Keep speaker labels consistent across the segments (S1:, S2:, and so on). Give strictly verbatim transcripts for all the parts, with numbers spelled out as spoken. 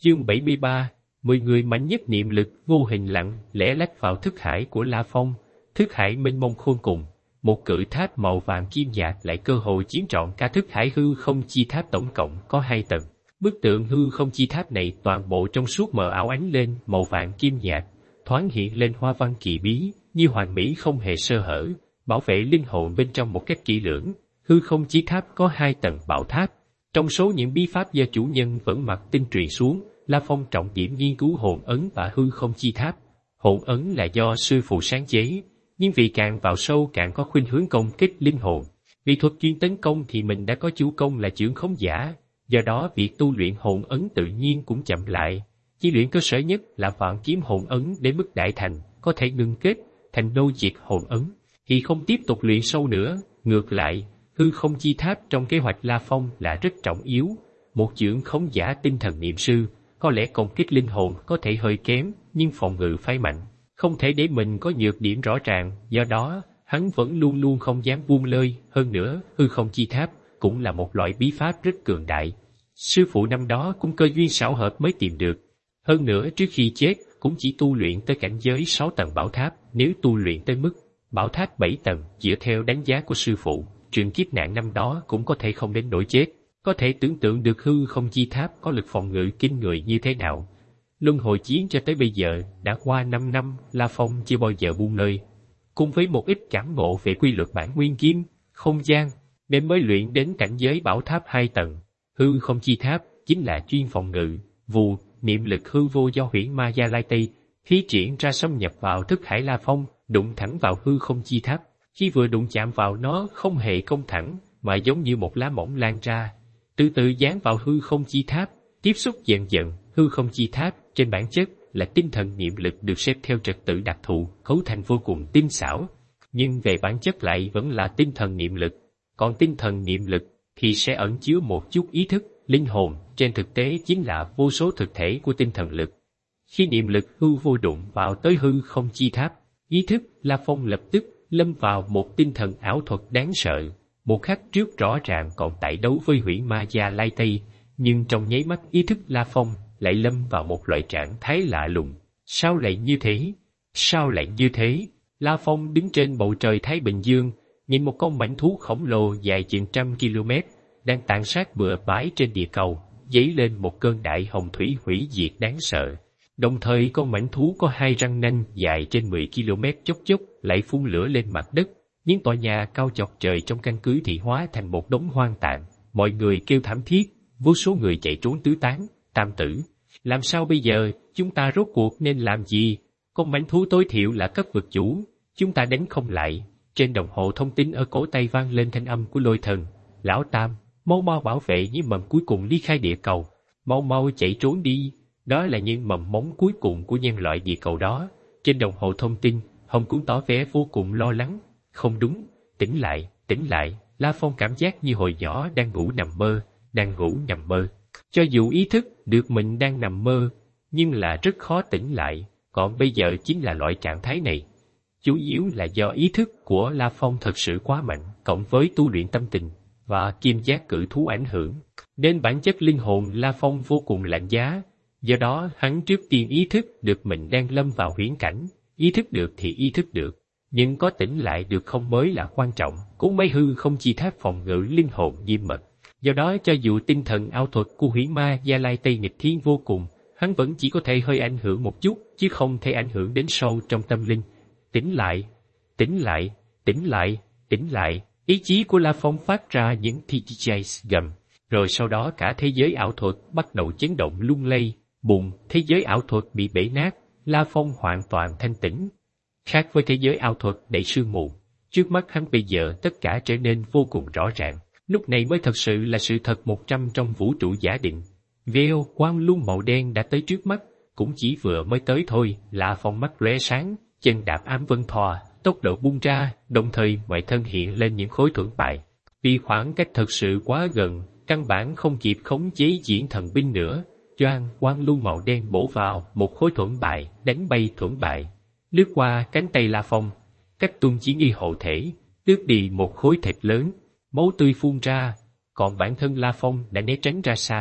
S1: Chương bảy mươi ba, mười người mạnh nhất niệm lực vô hình lặng lẽ lách vào thức hải của La Phong. Thức hải mênh mông khôn cùng, một cự tháp màu vàng kim nhạt lại cơ hội chiếm trọn cả thức hải hư không chi tháp, tổng cộng có hai tầng. Bức tượng hư không chi tháp này toàn bộ trong suốt mờ ảo ánh lên màu vàng kim nhạt, thoáng hiện lên hoa văn kỳ bí, như hoàn mỹ không hề sơ hở, bảo vệ linh hồn bên trong một cách kỹ lưỡng. Hư không chi tháp có hai tầng bảo tháp. Trong số những bí pháp do chủ nhân vẫn mặc tinh truyền xuống, La Phong trọng điểm nghiên cứu hồn ấn và hư không chi tháp. Hồn ấn là do sư phụ sáng chế, nhưng vì càng vào sâu càng có khuynh hướng công kích linh hồn. Vì thuật chuyên tấn công thì mình đã có chủ công là chưởng khống giả, do đó việc tu luyện hồn ấn tự nhiên cũng chậm lại. Chi luyện cơ sở nhất là vạn kiếm hồn ấn đến mức đại thành, có thể ngưng kết thành nô diệt hồn ấn, thì không tiếp tục luyện sâu nữa. Ngược lại, hư không chi tháp trong kế hoạch La Phong là rất trọng yếu. Một chưởng khống giả tinh thần niệm sư, có lẽ công kích linh hồn có thể hơi kém, nhưng phòng ngự phải mạnh. Không thể để mình có nhược điểm rõ ràng, do đó, hắn vẫn luôn luôn không dám buông lơi. Hơn nữa, hư không chi tháp cũng là một loại bí pháp rất cường đại. Sư phụ năm đó cũng cơ duyên xảo hợp mới tìm được. Hơn nữa, trước khi chết, cũng chỉ tu luyện tới cảnh giới sáu tầng bảo tháp. Nếu tu luyện tới mức bảo tháp bảy tầng, dựa theo đánh giá của sư phụ, trường kiếp nạn năm đó cũng có thể không đến nỗi chết. Có thể tưởng tượng được hư không chi tháp có lực phòng ngự kinh người như thế nào. Luân hồi chiến cho tới bây giờ, đã qua năm năm, La Phong chưa bao giờ buông lơi. Cùng với một ít cảm ngộ về quy luật bản nguyên kim, không gian, nên mới luyện đến cảnh giới bảo tháp hai tầng. Hư không chi tháp chính là chuyên phòng ngự, vù, niệm lực hư vô do huyễn ma Gia Lai Tây thi triển ra xâm nhập vào thức hải La Phong, đụng thẳng vào hư không chi tháp. Khi vừa đụng chạm vào nó không hề cong thẳng, mà giống như một lá mỏng lan ra, từ từ dán vào hư không chi tháp, tiếp xúc dần dần. Hư không chi tháp trên bản chất là tinh thần niệm lực được xếp theo trật tự đặc thù, cấu thành vô cùng tinh xảo, nhưng về bản chất lại vẫn là tinh thần niệm lực. Còn tinh thần niệm lực thì sẽ ẩn chứa một chút ý thức, linh hồn, trên thực tế chính là vô số thực thể của tinh thần lực. Khi niệm lực hư vô đụng vào tới hư không chi tháp, ý thức La Phong lập tức lâm vào một tinh thần ảo thuật đáng sợ. Một khắc trước rõ ràng còn tại đấu với huyễn ma Gia Lai Tây, nhưng trong nháy mắt ý thức La Phong lại lâm vào một loại trạng thái lạ lùng. Sao lại như thế? Sao lại như thế? La Phong đứng trên bầu trời Thái Bình Dương, nhìn một con mãnh thú khổng lồ dài chừng trăm km, đang tàn sát bừa bãi trên địa cầu, dấy lên một cơn đại hồng thủy hủy diệt đáng sợ. Đồng thời con mãnh thú có hai răng nanh dài trên mười ki lô mét chốc chốc lại phun lửa lên mặt đất. Những tòa nhà cao chọc trời trong căn cứ thị hóa thành một đống hoang tàn. Mọi người kêu thảm thiết, vô số người chạy trốn tứ tán. Tam tử, làm sao bây giờ? Chúng ta rốt cuộc nên làm gì? Con mãnh thú tối thiểu là cấp vực chủ, chúng ta đánh không lại. Trên đồng hồ thông tin ở cổ tay vang lên thanh âm của Lôi Thần. Lão Tam, mau mau bảo vệ những mầm cuối cùng ly khai địa cầu. Mau mau chạy trốn đi. Đó là những mầm móng cuối cùng của nhân loại địa cầu đó. Trên đồng hồ thông tin, Hồng cũng tỏ vẻ vô cùng lo lắng. Không đúng, tỉnh lại, tỉnh lại. La Phong cảm giác như hồi nhỏ đang ngủ nằm mơ, đang ngủ nằm mơ. Cho dù ý thức được mình đang nằm mơ, nhưng là rất khó tỉnh lại, còn bây giờ chính là loại trạng thái này. Chủ yếu là do ý thức của La Phong thật sự quá mạnh, cộng với tu luyện tâm tình và kim giác cự thú ảnh hưởng, nên bản chất linh hồn La Phong vô cùng lạnh giá. Do đó hắn trước tiên ý thức được mình đang lâm vào huyễn cảnh, ý thức được thì ý thức được, nhưng có tỉnh lại được không mới là quan trọng. Cũng mấy hư không chi tháp phòng ngự linh hồn nghiêm mật. Do đó cho dù tinh thần ảo thuật của huyễn ma Gia Lai Tây nghịch thiên vô cùng, hắn vẫn chỉ có thể hơi ảnh hưởng một chút, chứ không thể ảnh hưởng đến sâu trong tâm linh. Tỉnh lại, tỉnh lại, tỉnh lại, tỉnh lại. Ý chí của La Phong phát ra những tê giê gầm, rồi sau đó cả thế giới ảo thuật bắt đầu chấn động lung lay. Bùng, thế giới ảo thuật bị bể nát, La Phong hoàn toàn thanh tĩnh. Khác với thế giới ảo thuật đầy sương mù, trước mắt hắn bây giờ tất cả trở nên vô cùng rõ ràng. Lúc này mới thật sự là sự thật một trăm trong vũ trụ giả định. Veo, quang luân màu đen đã tới trước mắt, cũng chỉ vừa mới tới thôi. La Phong mắt lóe sáng, chân đạp ám vân thòa, tốc độ bung ra, đồng thời mọi thân hiện lên những khối thuẫn bại. Vì khoảng cách thật sự quá gần, căn bản không kịp khống chế diễn thần binh nữa. Choang, quang luân màu đen bổ vào một khối thuẫn bại, đánh bay thuẫn bại, lướt qua cánh tay La Phong, cách tuân chỉ nghi hộ thể, tước đi một khối thịt lớn, máu tươi phun ra, còn bản thân La Phong đã né tránh ra xa rồi.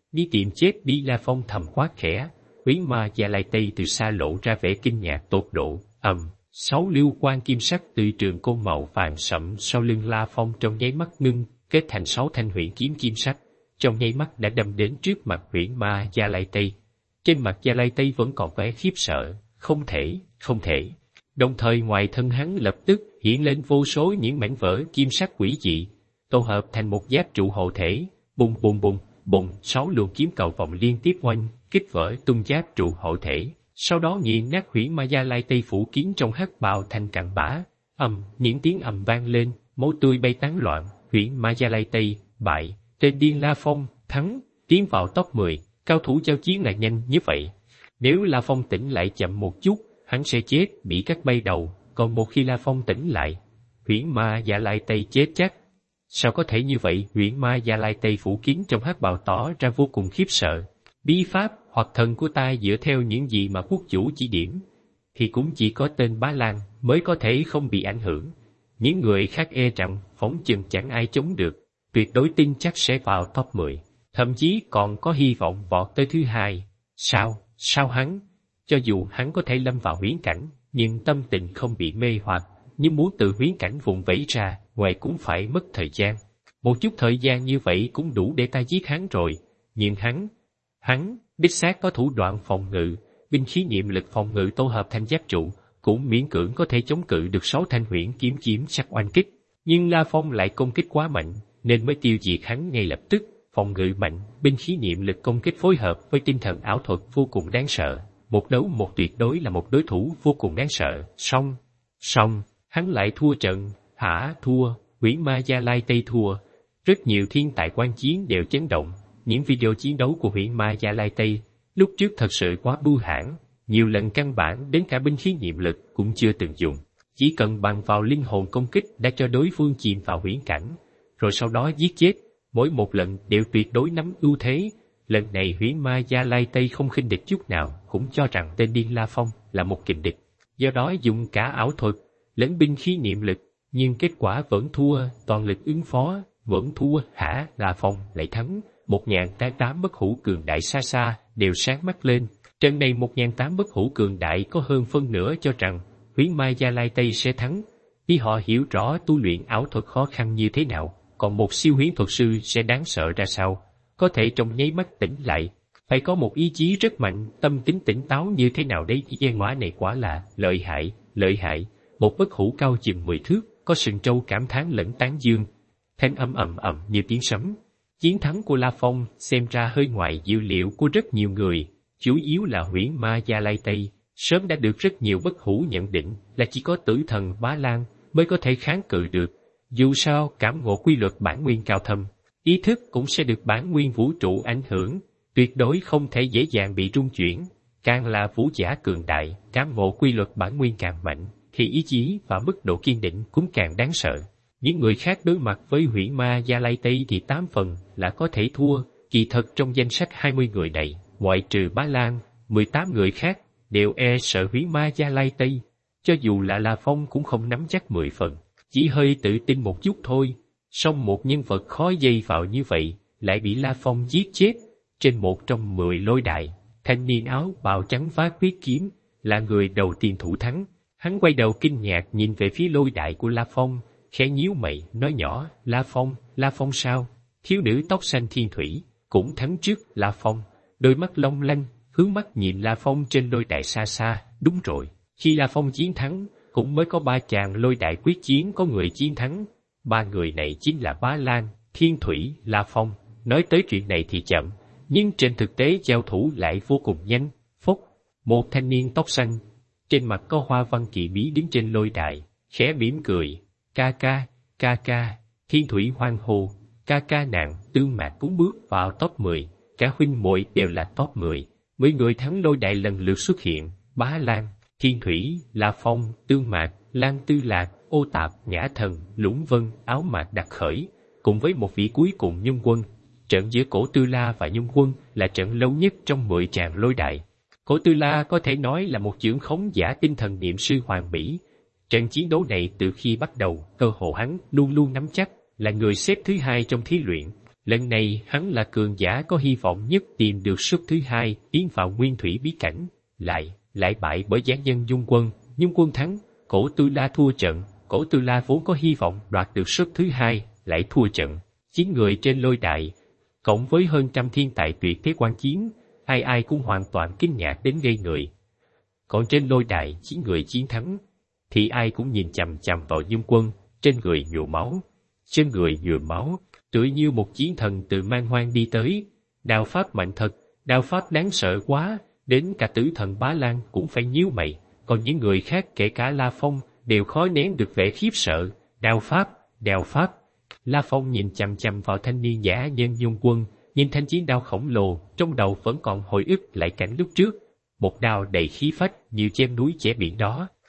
S1: đi tìm chết đi. La Phong thầm quát khẽ. Huyễn ma Gia Lai Tây từ xa lộ ra vẻ kinh ngạc tột độ. ầm, sáu lưu quan kim sắc từ trường côn màu vàng sẫm sau lưng La Phong trong nháy mắt ngưng kết thành sáu thanh huyễn kiếm kim sắc, trong nháy mắt đã đâm đến trước mặt huyễn ma Gia Lai Tây. Trên mặt Gia Lai Tây vẫn còn vẻ khiếp sợ. Không thể, không thể. Đồng thời ngoài thân hắn lập tức hiện lên vô số những mảnh vỡ kim sắc quỷ dị, tổ hợp thành một giáp trụ hộ thể. Bùng bùng bùng bùng, sáu luồng kiếm cầu vòng liên tiếp oanh kích vỡ tung giáp trụ hộ thể, sau đó nghiền nát huyễn ma Gia Lai Tây phủ kiến trong hắc bào thành cặn bã. Ầm, những tiếng ầm vang lên, máu tươi bay tán loạn. Huyễn ma Gia Lai Tây bại, tên điên La Phong thắng, tiến vào top mười. Cao thủ giao chiến là nhanh như vậy. Nếu La Phong tỉnh lại chậm một chút, hắn sẽ chết, bị cắt bay đầu. Còn một khi La Phong tỉnh lại, huyễn ma Gia Lai Tây chết chắc. Sao có thể như vậy? Huyễn ma Gia Lai Tây phủ kiến trong hắc bào tỏ ra vô cùng khiếp sợ. Bí pháp hoặc thần của ta dựa theo những gì mà quốc chủ chỉ điểm, thì cũng chỉ có tên Bá Lan mới có thể không bị ảnh hưởng. Những người khác e rằng phỏng chừng chẳng ai chống được, tuyệt đối tin chắc sẽ vào top mười, thậm chí còn có hy vọng vọt tới thứ hai. Sao? Sao hắn? Cho dù hắn có thể lâm vào huyễn cảnh, nhưng tâm tình không bị mê hoặc, nhưng muốn từ huyễn cảnh vùng vẫy ra, ngoài cũng phải mất thời gian. Một chút thời gian như vậy cũng đủ để ta giết hắn rồi, nhưng hắn, hắn, đích xác có thủ đoạn phòng ngự, binh khí niệm lực phòng ngự tổ hợp thành giáp trụ, cũng miễn cưỡng có thể chống cự được sáu thanh huyễn kiếm kiếm sắc oanh kích. Nhưng La Phong lại công kích quá mạnh, nên mới tiêu diệt hắn ngay lập tức. Phòng ngự mạnh, binh khí niệm lực công kích phối hợp với tinh thần ảo thuật vô cùng đáng sợ. Một đấu một tuyệt đối là một đối thủ vô cùng đáng sợ. Xong, xong, hắn lại thua trận. Hả? Thua? Huyễn ma Gia Lai Tây thua. Rất nhiều thiên tài quan chiến đều chấn động. Những video chiến đấu của huyễn ma Gia Lai Tây lúc trước thật sự quá bưu hãn, nhiều lần căn bản đến cả binh khí niệm lực cũng chưa từng dùng. Chỉ cần bằng vào linh hồn công kích đã cho đối phương chìm vào huyễn cảnh, rồi sau đó giết chết, mỗi một lần đều tuyệt đối nắm ưu thế. Lần này huyễn ma Gia Lai Tây không khinh địch chút nào, cũng cho rằng tên điên La Phong là một kình địch, do đó dùng cả ảo thuật lẫn binh khí niệm lực, nhưng kết quả vẫn thua. Toàn lực ứng phó vẫn thua. Hả? La Phong lại thắng. Một ngàn tám bất hủ cường đại xa xa đều sáng mắt lên. Trận này một ngàn tám bất hủ cường đại có hơn phân nửa cho rằng huyễn ma Gia Lai Tây sẽ thắng, vì họ hiểu rõ tu luyện ảo thuật khó khăn như thế nào, còn một siêu huyễn thuật sư sẽ đáng sợ ra sao, có thể trong nháy mắt tỉnh lại, phải có một ý chí rất mạnh, tâm tính tỉnh táo như thế nào đấy. Gian hóa này quả là lợi hại, lợi hại. Một bất hủ cao chừng mười thước, có sừng trâu cảm thán lẫn tán dương, thanh âm ầm ầm như tiếng sấm. Chiến thắng của La Phong xem ra hơi ngoài dự liệu của rất nhiều người, chủ yếu là huyễn ma Gia Lai Tây sớm đã được rất nhiều bất hủ nhận định là chỉ có tử thần Bá Lan mới có thể kháng cự được. Dù sao cảm ngộ quy luật bản nguyên cao thâm, ý thức cũng sẽ được bản nguyên vũ trụ ảnh hưởng, tuyệt đối không thể dễ dàng bị rung chuyển. Càng là vũ giả cường đại, cảm ngộ quy luật bản nguyên càng mạnh, thì ý chí và mức độ kiên định cũng càng đáng sợ. Những người khác đối mặt với huyễn ma Gia Lai Tây thì tám phần là có thể thua. Kỳ thật trong danh sách hai mươi người này, ngoại trừ Bá Lan, mười tám người khác đều e sợ huyễn ma Gia Lai Tây. Cho dù là La Phong cũng không nắm chắc mười phần, chỉ hơi tự tin một chút thôi. Song một nhân vật khó dây vào như vậy lại bị La Phong giết chết. Trên một trong mười lôi đại, thanh niên áo bào trắng vác huyết kiếm là người đầu tiên thủ thắng. Hắn quay đầu kinh ngạc nhìn về phía lôi đại của La Phong, khẽ nhíu mày, nói nhỏ, La Phong, La Phong sao? Thiếu nữ tóc xanh Thiên Thủy cũng thắng trước La Phong, đôi mắt long lanh, hướng mắt nhìn La Phong trên lôi đại xa xa. Đúng rồi, khi La Phong chiến thắng, cũng mới có ba chàng lôi đại quyết chiến có người chiến thắng. Ba người này chính là Bá Lan, Thiên Thủy, La Phong. Nói tới chuyện này thì chậm, nhưng trên thực tế giao thủ lại vô cùng nhanh. Phúc, một thanh niên tóc xanh, trên mặt có hoa văn kỳ bí đứng trên lôi đài, khẽ mỉm cười. Ca ca, ca ca. Thiên Thủy hoan hô, ca ca nàng. Tương Mạc cũng bước vào top mười, cả huynh muội đều là top mười. Mười người thắng lôi đại lần lượt xuất hiện: Bá Lan, Thiên Thủy, La Phong, Tương Mạc, Lan Tư Lạc, Ô Tạp, Nhã Thần, Lũng Vân, Áo Mạc Đặc Khởi, cùng với một vị cuối cùng Nhung Quân. Trận giữa Cổ Tư La và Nhung Quân là trận lâu nhất trong mười tràng lôi đại. Cổ Tư La có thể nói là một chưởng khống giả tinh thần niệm sư hoàn mỹ. Trận chiến đấu này từ khi bắt đầu, cơ hồ hắn luôn luôn nắm chắc, là người xếp thứ hai trong thí luyện. Lần này hắn là cường giả có hy vọng nhất tìm được suất thứ hai tiến vào nguyên thủy bí cảnh, lại, lại bại bởi gián nhân Dung Quân, Dung Quân thắng, Cổ Tư La thua trận, Cổ Tư La vốn có hy vọng đoạt được suất thứ hai, lại thua trận. Chín người trên lôi đài, cộng với hơn trăm thiên tài tuyệt thế quan chiến, ai ai cũng hoàn toàn kinh ngạc đến ngây người. Còn trên lôi đài chín người chiến thắng, thì ai cũng nhìn chằm chằm vào Dung Quân, trên người nhuộm máu, trên người nhuộm máu, tựa như một chiến thần từ man hoang đi tới. Đao pháp mạnh thật, đao pháp đáng sợ quá, đến cả tử thần Bá Lan cũng phải nhíu mày, còn những người khác kể cả La Phong đều khó nén được vẻ khiếp sợ. Đao pháp, đao pháp. La Phong nhìn chằm chằm vào thanh niên giả nhân Dung Quân, nhìn thanh chiến đao khổng lồ, trong đầu vẫn còn hồi ức lại cảnh lúc trước. Một đao đầy khí phách như chém núi chẻ biển đó.